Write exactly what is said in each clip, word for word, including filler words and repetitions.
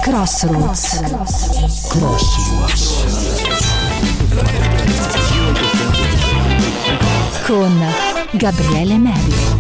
Crossroads. Crossroads. Con Gabriele Mello.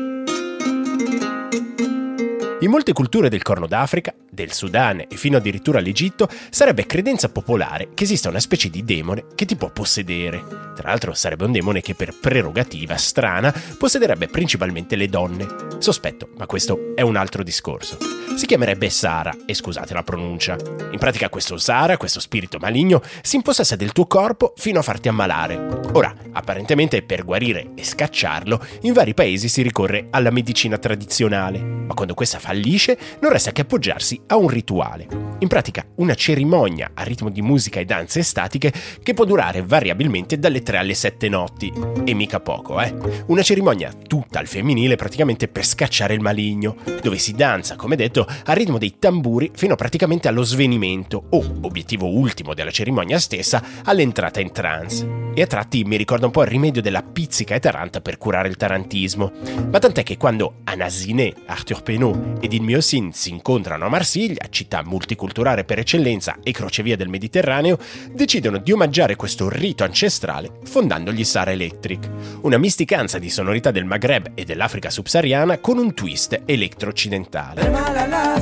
In molte culture del Corno d'Africa, del Sudan e fino addirittura all'Egitto sarebbe credenza popolare che esista una specie di demone che ti può possedere. Tra l'altro sarebbe un demone che per prerogativa strana possederebbe principalmente le donne. Sospetto, ma questo è un altro discorso. Si chiamerebbe Sara, e scusate la pronuncia. In pratica questo Sara, questo spirito maligno, si impossessa del tuo corpo fino a farti ammalare. Ora, apparentemente per guarire e scacciarlo, in vari paesi si ricorre alla medicina tradizionale, ma quando questa fallisce non resta che appoggiarsi a un rituale. In pratica una cerimonia a ritmo di musica e danze estatiche che può durare variabilmente dalle tre alle sette notti. E mica poco, eh? Una cerimonia tutta al femminile praticamente per scacciare il maligno, dove si danza, come detto, al ritmo dei tamburi fino praticamente allo svenimento o, obiettivo ultimo della cerimonia stessa, all'entrata in trance. E a tratti mi ricorda un po' il rimedio della pizzica e taranta per curare il tarantismo. Ma tant'è che quando Anasiné, Arthur Penot ed il Miosin si incontrano a Marsiglia, città multiculturale per eccellenza e crocevia del Mediterraneo, decidono di omaggiare questo rito ancestrale fondando gli Sara Electric, una misticanza di sonorità del Maghreb e dell'Africa subsahariana con un twist elettro-occidentale.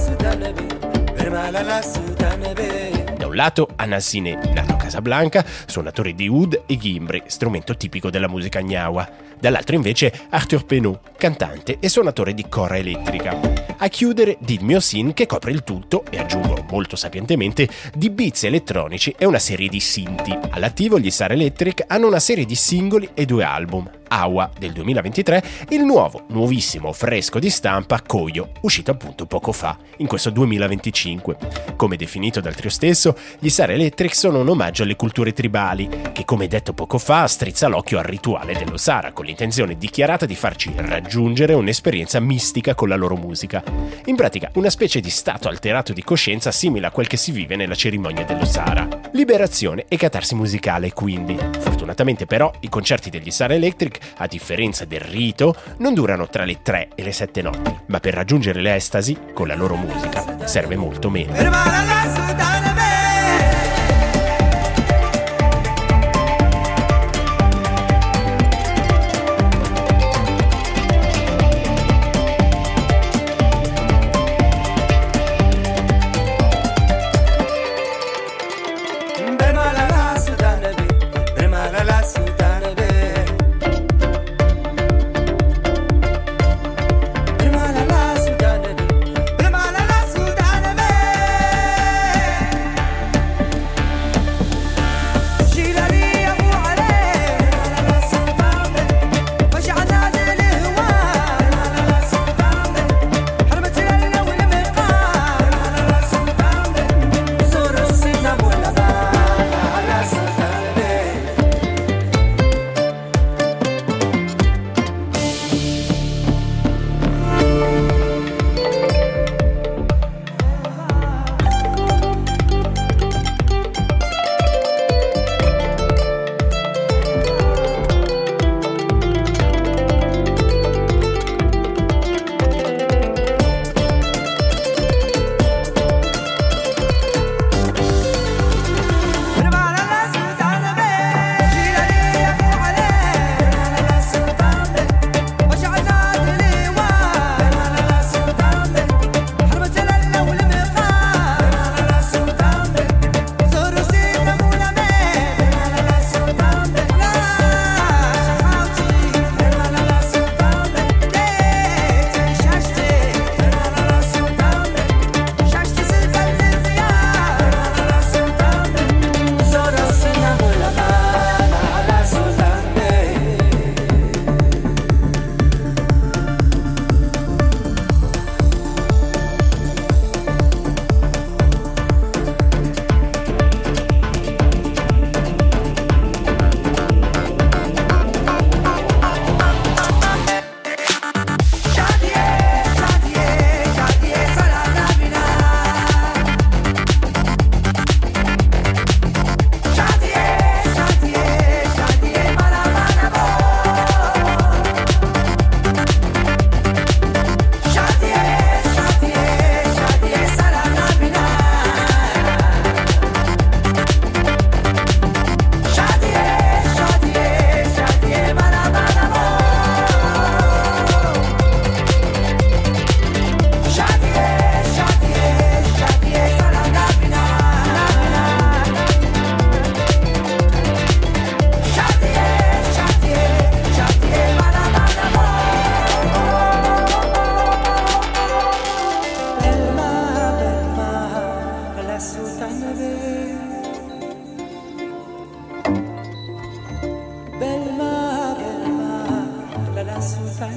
Da un lato Anasiné, nato a Casablanca, suonatore di oud e ghimbri, strumento tipico della musica gnawa. Dall'altro invece Arthur Penot, cantante e suonatore di corra elettrica. A chiudere Did Miosin che copre il tutto, e aggiungo molto sapientemente, di beats elettronici e una serie di synthi. All'attivo gli Sara Electric hanno una serie di singoli e due album. Awa del duemilaventitré e il nuovo, nuovissimo, fresco di stampa Koyo, uscito appunto poco fa, in questo duemilaventicinque. Come definito dal trio stesso, gli Sara Electric sono un omaggio alle culture tribali, che come detto poco fa strizza l'occhio al rituale dello Sara, con l'intenzione dichiarata di farci raggiungere un'esperienza mistica con la loro musica. In pratica, una specie di stato alterato di coscienza simile a quel che si vive nella cerimonia dello Sara. Liberazione e catarsi musicale, quindi. Fortunatamente però, i concerti degli Sara Electric, a differenza del rito, non durano tra le tre e le sette notti, ma per raggiungere l'estasi con la loro musica serve molto meno.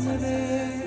Canada.